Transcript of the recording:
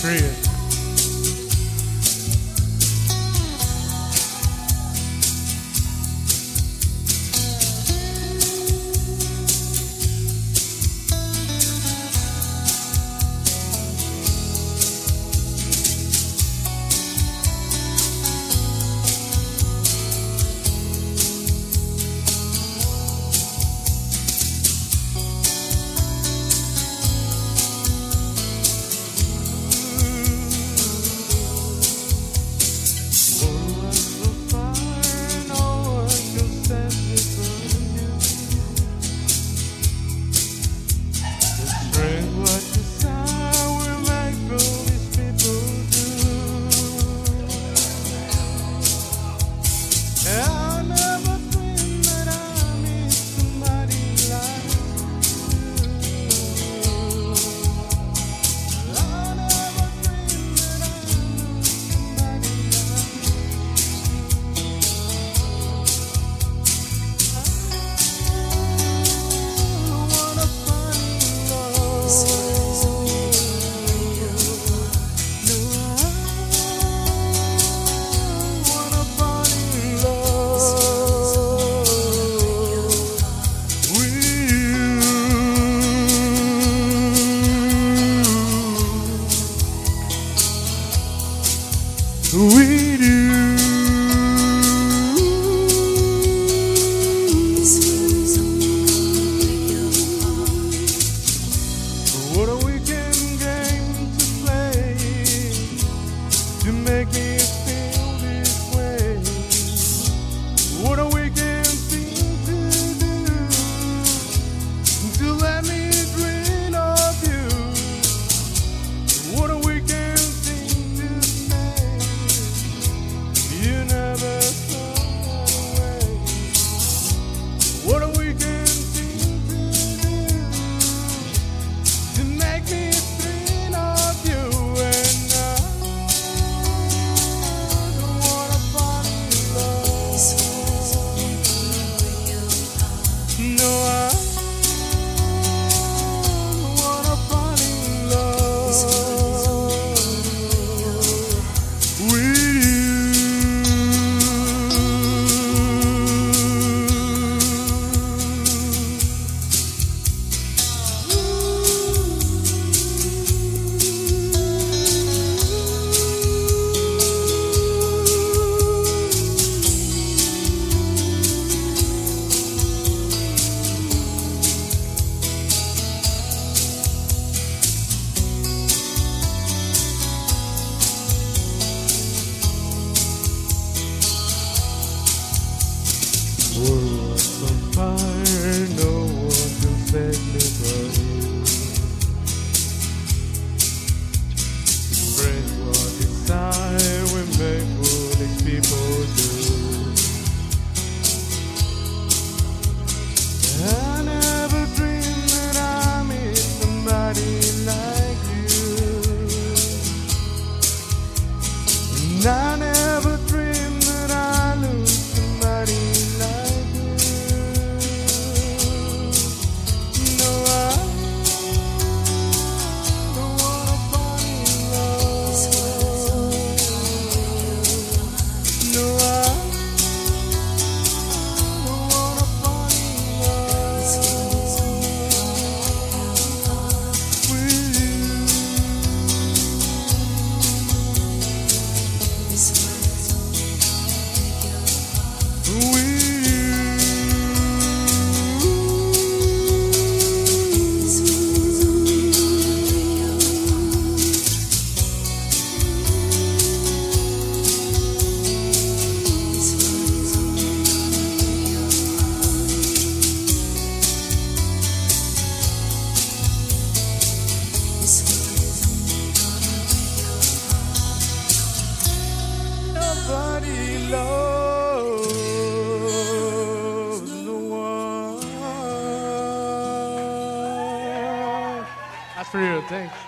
Korea. We do. What a weekend game to play to make me feel this way. What a weekend thing to do to let me dream of you. What a weekend thing to say. You never throw away. What a weekend thing to do to make me think of you. And I don't wanna fall in love. No, I don't wanna fall in love with you. World's on fire, no one can save me but you. Break what desire we make foolish people do. I never dreamed that I meet somebody like you. And I never dreamed that I lose somebody like you. No, I don't wanna fall in love. No, I don't wanna fall in love with you. Nobody loves the one. That's for you. Thanks.